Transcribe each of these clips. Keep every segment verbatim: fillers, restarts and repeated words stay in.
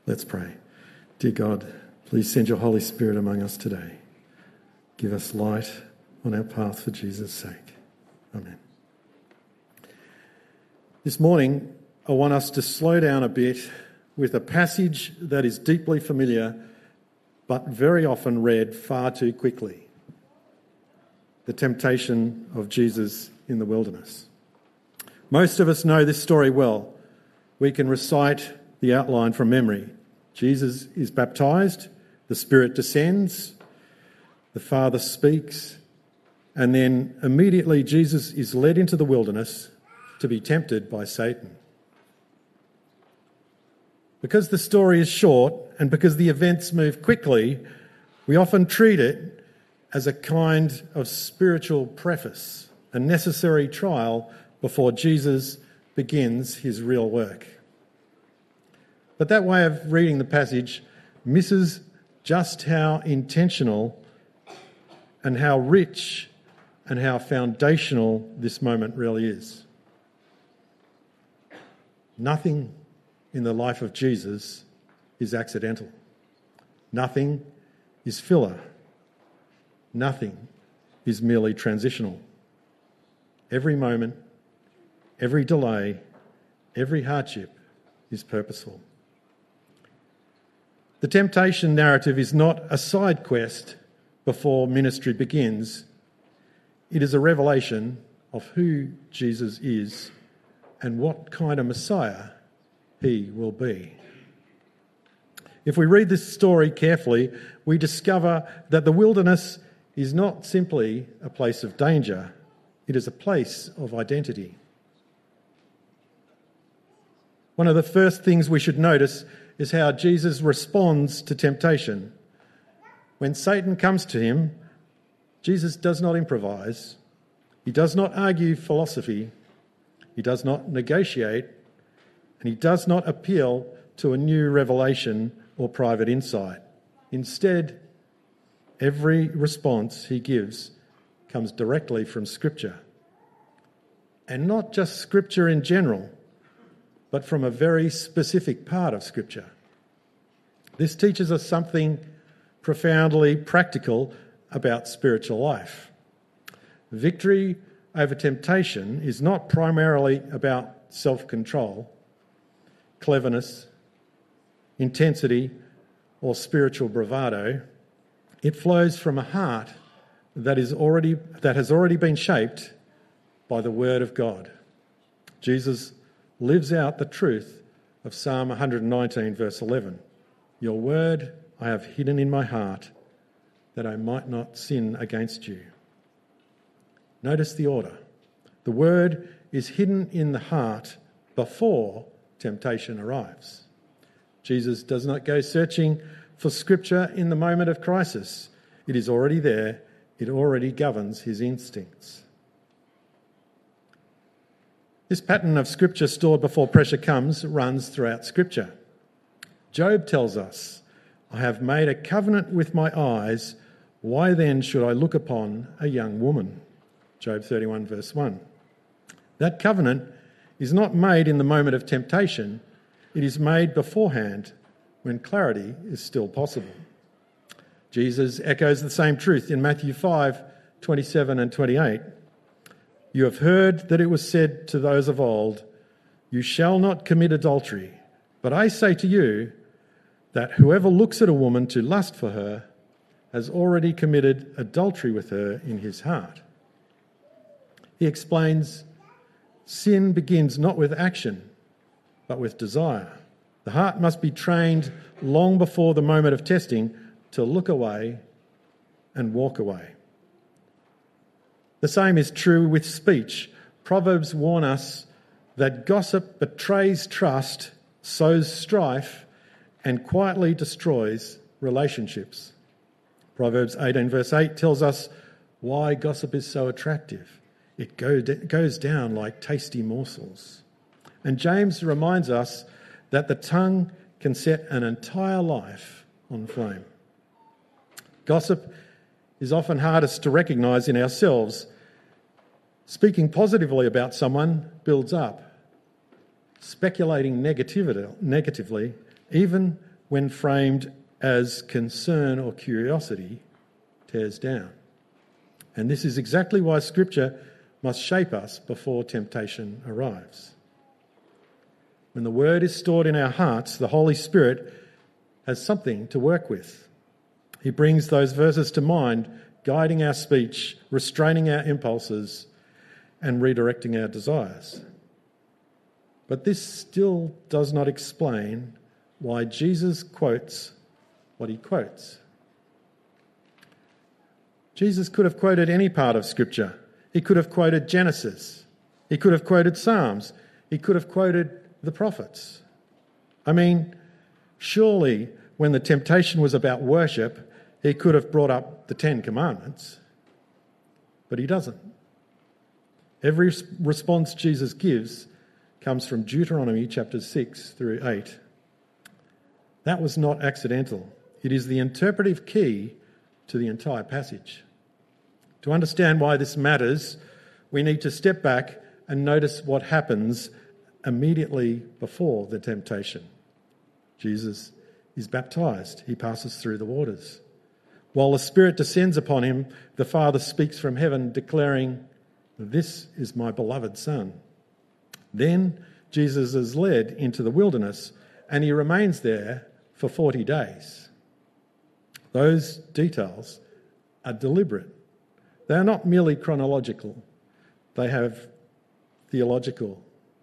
Let's pray. Dear God, please send your Holy Spirit among us today. Give us light on our path for Jesus' sake. Amen. This morning, I want us to slow down a bit with a passage that is deeply familiar but very often read far too quickly. The temptation of Jesus in the wilderness. Most of us know this story well. We can recite the outline from memory. Jesus is baptised, the Spirit descends, the Father speaks, and then immediately Jesus is led into the wilderness to be tempted by Satan. Because the story is short and because the events move quickly, we often treat it as a kind of spiritual preface, a necessary trial before Jesus begins his real work. But that way of reading the passage misses just how intentional and how rich and how foundational this moment really is. Nothing in the life of Jesus is accidental. Nothing is filler. Nothing is merely transitional. Every moment, every delay, every hardship is purposeful. The temptation narrative is not a side quest before ministry begins. It is a revelation of who Jesus is and what kind of Messiah he will be. If we read this story carefully, we discover that the wilderness is not simply a place of danger, it is a place of identity. One of the first things we should notice is how Jesus responds to temptation. When Satan comes to him, Jesus does not improvise. He does not argue philosophy. He does not negotiate. And he does not appeal to a new revelation or private insight. Instead, every response he gives comes directly from Scripture. And not just Scripture in general, but from a very specific part of Scripture. This teaches us something profoundly practical about spiritual life. Victory over temptation is not primarily about self-control, cleverness, intensity, or spiritual bravado. It flows from a heart that is already that has already been shaped by the Word of God. Jesus lives out the truth of Psalm one nineteen, verse eleven. Your word I have hidden in my heart, that I might not sin against you. Notice the order. The word is hidden in the heart before temptation arrives. Jesus does not go searching for Scripture in the moment of crisis. It is already there. It already governs his instincts. This pattern of Scripture stored before pressure comes runs throughout Scripture. Job tells us, I have made a covenant with my eyes. Why then should I look upon a young woman? Job thirty-one, verse one. That covenant is not made in the moment of temptation. It is made beforehand when clarity is still possible. Jesus echoes the same truth in Matthew five, twenty-seven and twenty-eight. You have heard that it was said to those of old, you shall not commit adultery. But I say to you that whoever looks at a woman to lust for her has already committed adultery with her in his heart. He explains, sin begins not with action, but with desire. The heart must be trained long before the moment of testing to look away and walk away. The same is true with speech. Proverbs warn us that gossip betrays trust, sows strife, and quietly destroys relationships. Proverbs eighteen verse eight tells us why gossip is so attractive. It go, goes down like tasty morsels. And James reminds us that the tongue can set an entire life on flame. Gossip is often hardest to recognise in ourselves. Speaking positively about someone builds up. Speculating negativity, negatively, even when framed as concern or curiosity, tears down. And this is exactly why Scripture must shape us before temptation arrives. When the Word is stored in our hearts, the Holy Spirit has something to work with. He brings those verses to mind, guiding our speech, restraining our impulses, and redirecting our desires. But this still does not explain why Jesus quotes what he quotes. Jesus could have quoted any part of Scripture. He could have quoted Genesis. He could have quoted Psalms. He could have quoted the prophets. I mean, surely when the temptation was about worship, he could have brought up the Ten Commandments. But he doesn't. Every response Jesus gives comes from Deuteronomy chapters six through eight. That was not accidental. It is the interpretive key to the entire passage. To understand why this matters, we need to step back and notice what happens immediately before the temptation. Jesus is baptized. He passes through the waters. While the Spirit descends upon him, the Father speaks from heaven, declaring, "This is my beloved Son." Then Jesus is led into the wilderness, and he remains there for forty days. Those details are deliberate. They are not merely chronological. They have theological.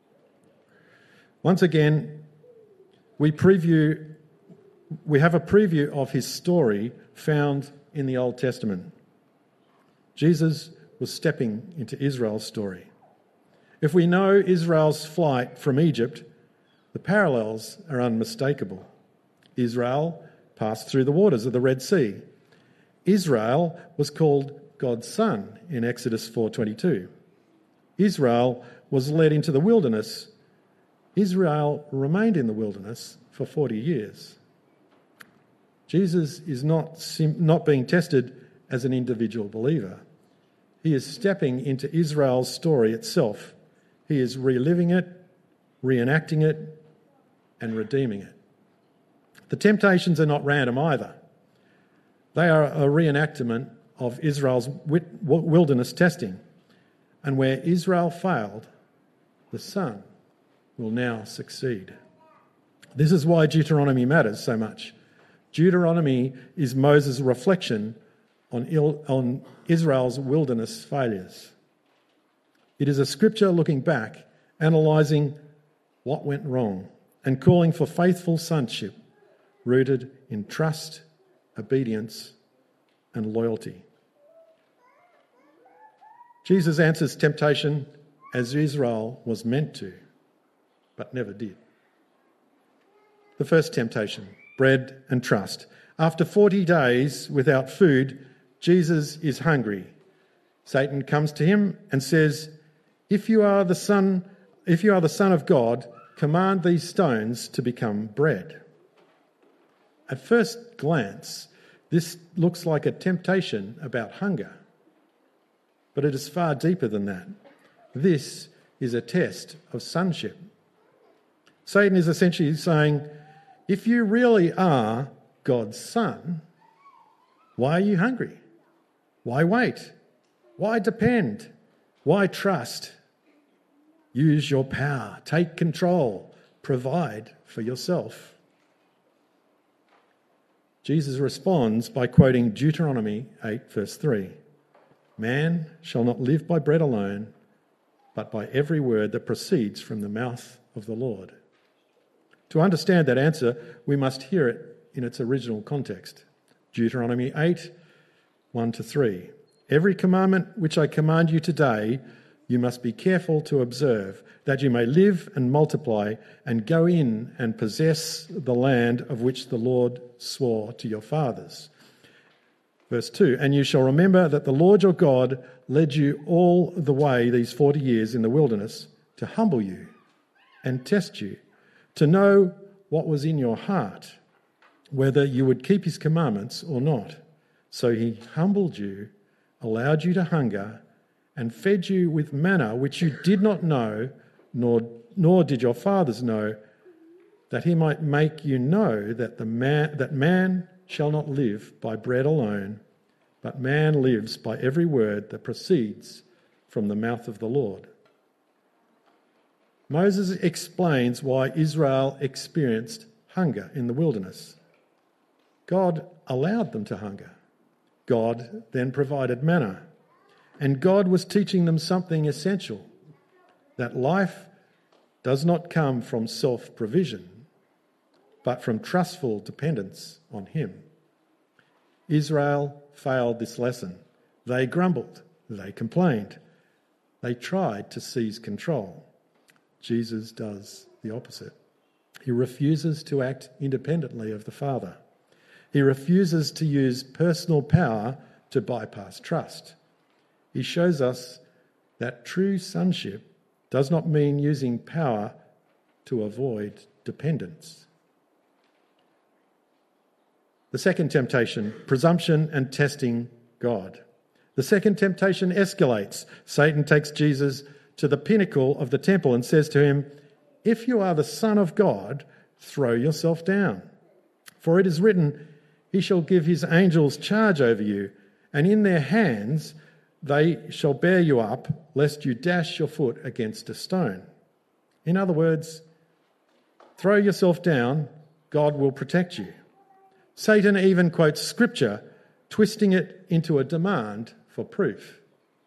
Once again, we preview, we have a preview of his story found in the Old Testament. Jesus was stepping into Israel's story. If we know Israel's flight from Egypt, the parallels are unmistakable. Israel passed through the waters of the Red Sea. Israel was called God's son in Exodus four twenty-two. Israel was led into the wilderness. Israel remained in the wilderness for forty years. Jesus is not, not being tested as an individual believer. He is stepping into Israel's story itself. He is reliving it, reenacting it, and redeeming it. The temptations are not random either. They are a reenactment of Israel's wilderness testing. And where Israel failed, the Son will now succeed. This is why Deuteronomy matters so much. Deuteronomy is Moses' reflection on, Il- on Israel's wilderness failures. It is a scripture looking back, analysing what went wrong, and calling for faithful sonship rooted in trust, obedience, and loyalty. Jesus answers temptation as Israel was meant to, but never did. The first temptation, bread and trust. After forty days without food, Jesus is hungry. Satan comes to him and says, "If you are the son, if you are the Son of God, command these stones to become bread." At first glance, this looks like a temptation about hunger, but it is far deeper than that. This is a test of sonship. Satan is essentially saying, if you really are God's son, why are you hungry? Why wait? Why depend? Why trust? Use your power, take control, provide for yourself. Jesus responds by quoting Deuteronomy eight verse three. Man shall not live by bread alone, but by every word that proceeds from the mouth of the Lord. To understand that answer, we must hear it in its original context. Deuteronomy eight, one to three. Every commandment which I command you today, you must be careful to observe, that you may live and multiply and go in and possess the land of which the Lord swore to your fathers. Verse two, and you shall remember that the Lord your God led you all the way these forty years in the wilderness to humble you and test you, to know what was in your heart, whether you would keep his commandments or not. So he humbled you, allowed you to hunger, and fed you with manna which you did not know, nor, nor did your fathers know, that he might make you know that the man that man shall not live by bread alone, but man lives by every word that proceeds from the mouth of the Lord. Moses explains why Israel experienced hunger in the wilderness. God allowed them to hunger. God then provided manna. And God was teaching them something essential, that life does not come from self-provision, but from trustful dependence on him. Israel failed this lesson. They grumbled, they complained, they tried to seize control. Jesus does the opposite. He refuses to act independently of the Father. He refuses to use personal power to bypass trust. He shows us that true sonship does not mean using power to avoid dependence. The second temptation, presumption and testing God. The second temptation escalates. Satan takes Jesus to the pinnacle of the temple and says to him, "If you are the Son of God, throw yourself down. For it is written, he shall give his angels charge over you, and in their hands they shall bear you up, lest you dash your foot against a stone." In other words, throw yourself down, God will protect you. Satan even quotes scripture, twisting it into a demand for proof.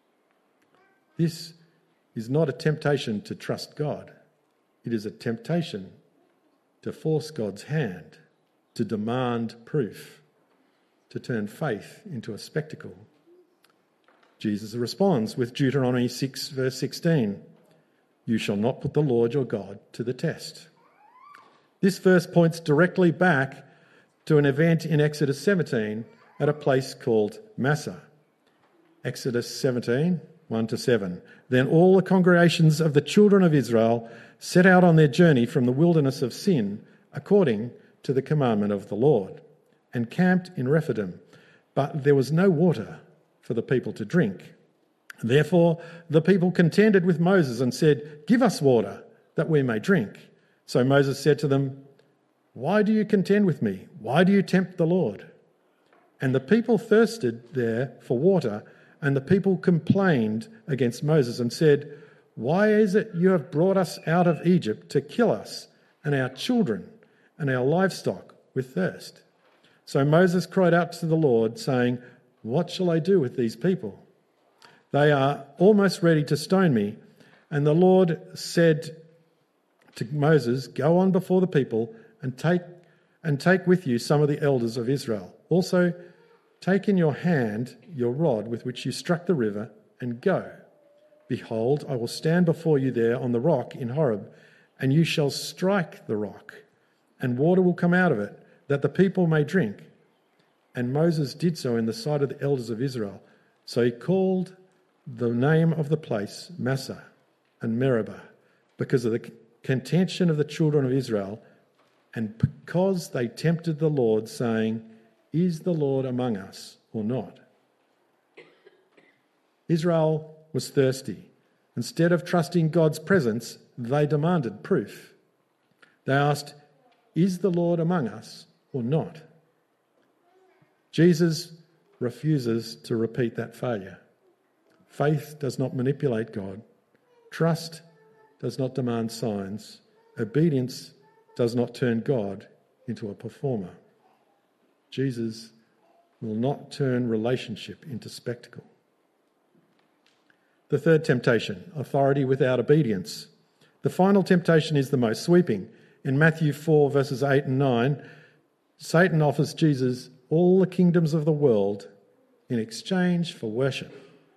This is not a temptation to trust God. It is a temptation to force God's hand, to demand proof, to turn faith into a spectacle. Jesus responds with Deuteronomy six, verse sixteen, "You shall not put the Lord your God to the test." This verse points directly back to an event in Exodus seventeen at a place called Massah. Exodus seventeen, one to seven. Then all the congregations of the children of Israel set out on their journey from the wilderness of Sin, according to the commandment of the Lord, and camped in Rephidim. But there was no water for the people to drink. Therefore the people contended with Moses and said, "Give us water, that we may drink." So Moses said to them, "Why do you contend with me? Why do you tempt the Lord?" And the people thirsted there for water, and the people complained against Moses and said, "Why is it you have brought us out of Egypt to kill us and our children and our livestock with thirst?" So Moses cried out to the Lord, saying, "What shall I do with these people? They are almost ready to stone me." And the Lord said to Moses, "Go on before the people and take and take with you some of the elders of Israel. Also, take in your hand your rod with which you struck the river and go. Behold, I will stand before you there on the rock in Horeb, and you shall strike the rock, and water will come out of it, that the people may drink." And Moses did so in the sight of the elders of Israel. So he called the name of the place Massah and Meribah, because of the contention of the children of Israel, and because they tempted the Lord, saying, "Is the Lord among us or not?" Israel was thirsty. Instead of trusting God's presence, they demanded proof. They asked, "Is the Lord among us or not?" Jesus refuses to repeat that failure. Faith does not manipulate God. Trust does not demand signs. Obedience does not turn God into a performer. Jesus will not turn relationship into spectacle. The third temptation, authority without obedience. The final temptation is the most sweeping. In Matthew four, verses eight and nine, Satan offers Jesus all the kingdoms of the world in exchange for worship.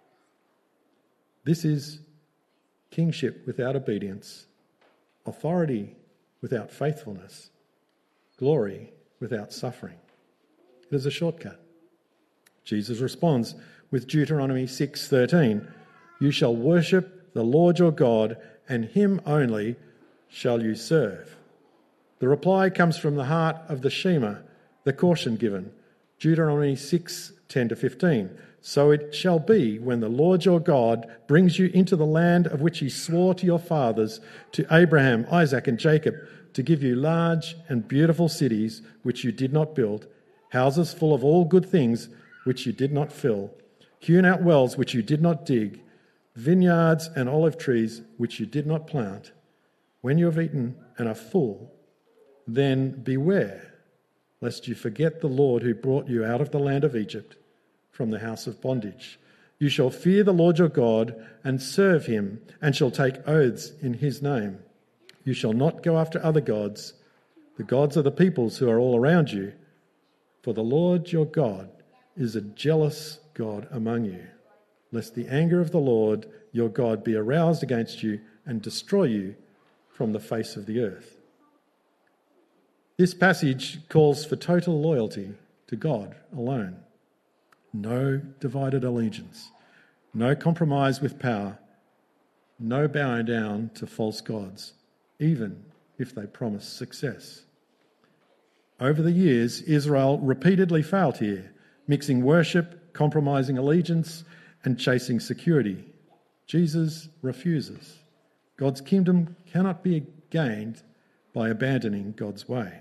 This is kingship without obedience, authority without faithfulness, glory without suffering. It is a shortcut. Jesus responds with Deuteronomy six thirteen, "You shall worship the Lord your God, and him only shall you serve." The reply comes from the heart of the Shema, the caution given, Deuteronomy six ten to fifteen. "So it shall be when the Lord your God brings you into the land of which he swore to your fathers, to Abraham, Isaac, and Jacob, to give you large and beautiful cities which you did not build, houses full of all good things which you did not fill, hewn out wells which you did not dig, vineyards and olive trees which you did not plant. When you have eaten and are full, then beware, lest you forget the Lord who brought you out of the land of Egypt, from the house of bondage. You shall fear the Lord your God and serve him, and shall take oaths in his name. You shall not go after other gods, the gods of the peoples who are all around you, for the Lord your God is a jealous God among you, lest the anger of the Lord your God be aroused against you and destroy you from the face of the earth. This passage calls for total loyalty to God alone. No divided allegiance, no compromise with power, no bowing down to false gods, even if they promise success. Over the years, Israel repeatedly failed here, mixing worship, compromising allegiance, and chasing security. Jesus refuses. God's kingdom cannot be gained by abandoning God's way.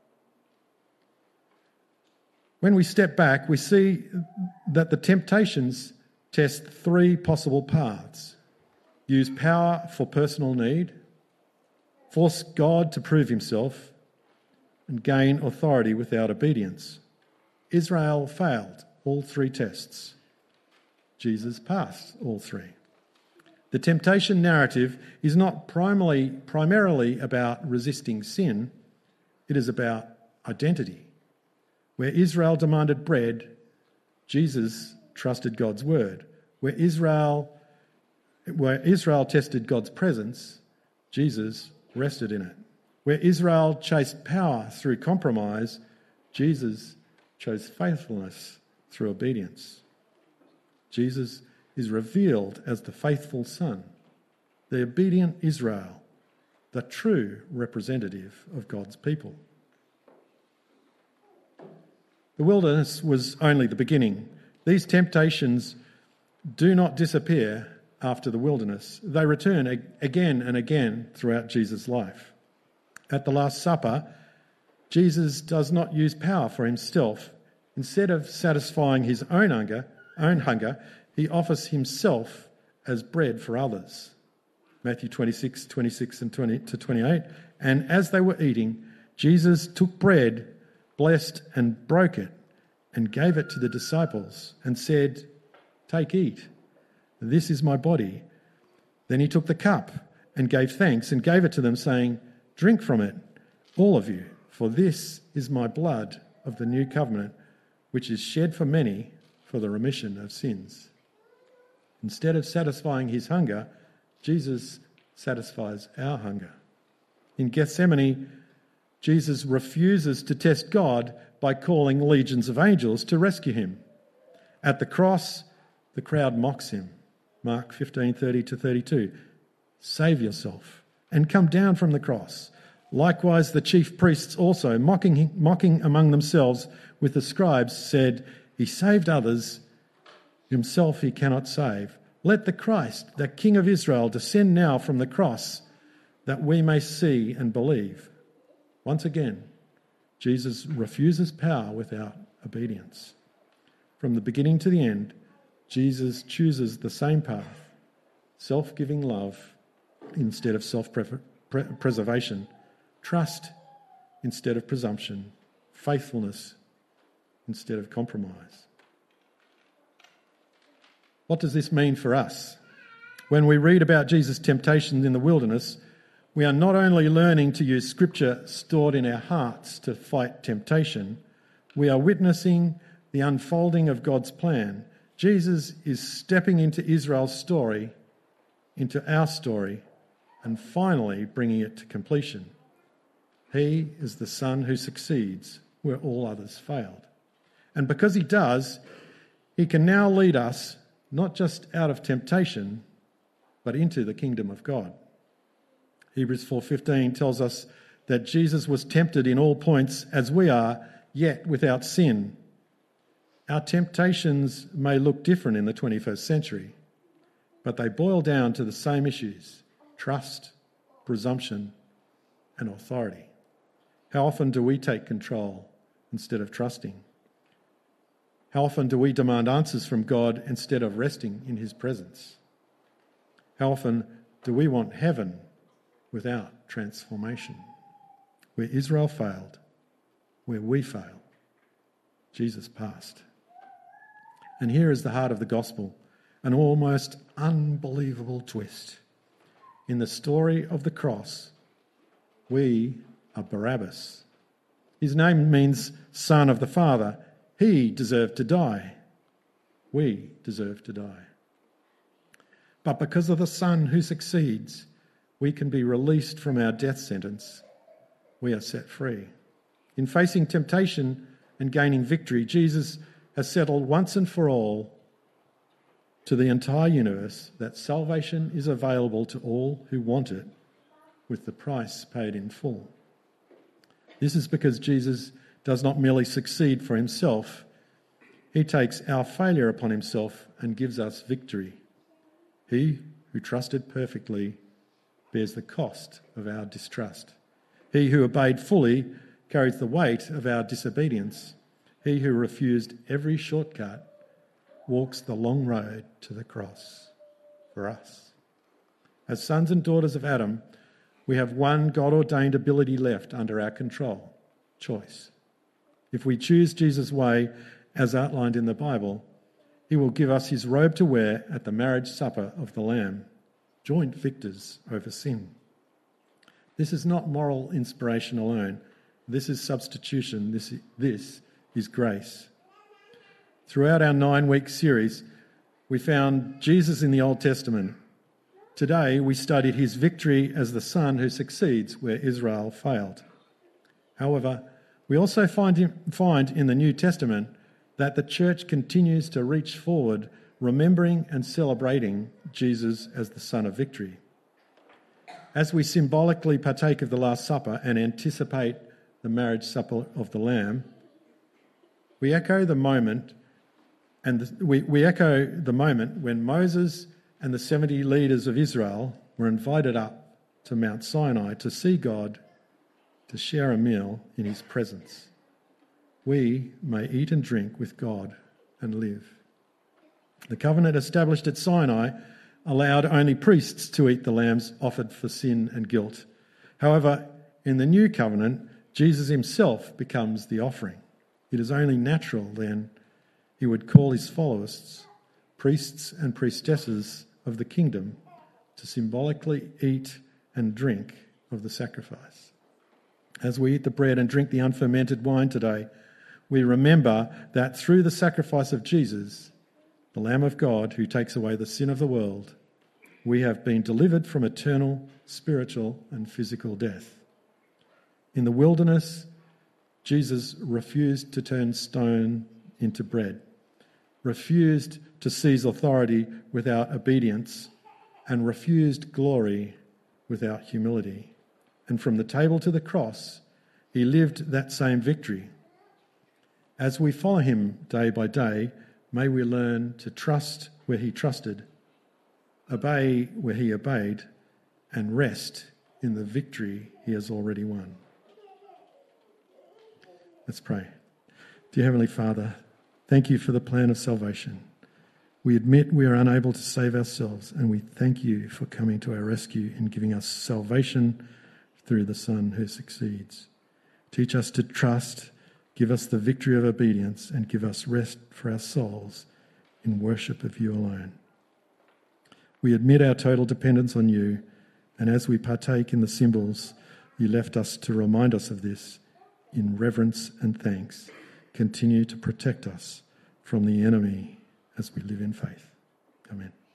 When we step back, we see that the temptations test three possible paths. Use power for personal need, force God to prove himself, and gain authority without obedience. Israel failed all three tests. Jesus passed all three. The temptation narrative is not primarily, primarily about resisting sin. It is about identity. Where Israel demanded bread, Jesus trusted God's word. Where Israel, where Israel tested God's presence, Jesus rested in it. Where Israel chased power through compromise, Jesus chose faithfulness through obedience. Jesus is revealed as the faithful Son, the obedient Israel, the true representative of God's people. The wilderness was only the beginning. These temptations do not disappear after the wilderness. They return again and again throughout Jesus' life. At the Last Supper, Jesus does not use power for himself. Instead of satisfying his own hunger, own hunger, he offers himself as bread for others. Matthew twenty-six, twenty-six and twenty to twenty-eight. And as they were eating, Jesus took bread, blessed and broke it, and gave it to the disciples and said, "Take, eat. This is my body." Then he took the cup and gave thanks and gave it to them, saying, "Drink from it, all of you, for this is my blood of the new covenant, which is shed for many for the remission of sins." Instead of satisfying his hunger, Jesus satisfies our hunger. In Gethsemane, Jesus refuses to test God by calling legions of angels to rescue him. At the cross, the crowd mocks him. Mark fifteen, thirty to thirty-two. "Save yourself and come down from the cross." Likewise, the chief priests also, mocking, mocking among themselves with the scribes, said, "He saved others, himself he cannot save. Let the Christ, the King of Israel, descend now from the cross, that we may see and believe." Once again, Jesus refuses power without obedience. From the beginning to the end, Jesus chooses the same path: self-giving love instead of self-preservation, trust instead of presumption, faithfulness instead of compromise. What does this mean for us? When we read about Jesus' temptations in the wilderness, we are not only learning to use scripture stored in our hearts to fight temptation, we are witnessing the unfolding of God's plan. Jesus is stepping into Israel's story, into our story, and finally bringing it to completion. He is the Son who succeeds where all others failed. And because he does, he can now lead us not just out of temptation, but into the kingdom of God. Hebrews four fifteen tells us that Jesus was tempted in all points as we are, yet without sin. Our temptations may look different in the twenty-first century, but they boil down to the same issues: trust, presumption, and authority? How often do we take control instead of trusting? How often do we demand answers from God instead of resting in his presence? How often do we want heaven without transformation? Where Israel failed, where we fail, Jesus passed. And here is the heart of the gospel, an almost unbelievable twist. In the story of the cross, we are Barabbas. His name means son of the Father. He deserved to die. We deserve to die. But because of the Son who succeeds, we can be released from our death sentence. We are set free. In facing temptation and gaining victory, Jesus has settled once and for all to the entire universe that salvation is available to all who want it, with the price paid in full. This is because Jesus does not merely succeed for himself. He takes our failure upon himself and gives us victory. He who trusted perfectly bears the cost of our distrust. He who obeyed fully carries the weight of our disobedience. He who refused every shortcut walks the long road to the cross for us. As sons and daughters of Adam, we have one God-ordained ability left under our control: choice. If we choose Jesus' way, as outlined in the Bible, he will give us his robe to wear at the marriage supper of the Lamb, joint victors over sin. This is not moral inspiration alone. This is substitution. This, this is grace. Throughout our nine-week series, we found Jesus in the Old Testament. Today, we studied his victory as the Son who succeeds where Israel failed. However, we also find, him, find in the New Testament that the church continues to reach forward, remembering and celebrating Jesus as the Son of victory. As we symbolically partake of the Last Supper and anticipate the marriage supper of the Lamb, we echo the moment and the, we, we echo the moment when Moses and the seventy leaders of Israel were invited up to Mount Sinai to see God, to share a meal in his presence. We may eat and drink with God and live. The covenant established at Sinai allowed only priests to eat the lambs offered for sin and guilt. However, in the new covenant, Jesus himself becomes the offering. It is only natural then he would call his followers, priests and priestesses of the kingdom, to symbolically eat and drink of the sacrifice. As we eat the bread and drink the unfermented wine today, we remember that through the sacrifice of Jesus, the Lamb of God who takes away the sin of the world, we have been delivered from eternal, spiritual and physical death. In the wilderness, Jesus refused to turn stone into bread, refused to seize authority without obedience, and refused glory without humility. And from the table to the cross, he lived that same victory. As we follow him day by day, may we learn to trust where he trusted, obey where he obeyed, and rest in the victory he has already won. Let's pray. Dear Heavenly Father, thank you for the plan of salvation. We admit we are unable to save ourselves, and we thank you for coming to our rescue and giving us salvation through the Son who succeeds. Teach us to trust, give us the victory of obedience, and give us rest for our souls in worship of you alone. We admit our total dependence on you, and as we partake in the symbols you left us to remind us of this, in reverence and thanks, continue to protect us from the enemy as we live in faith. Amen.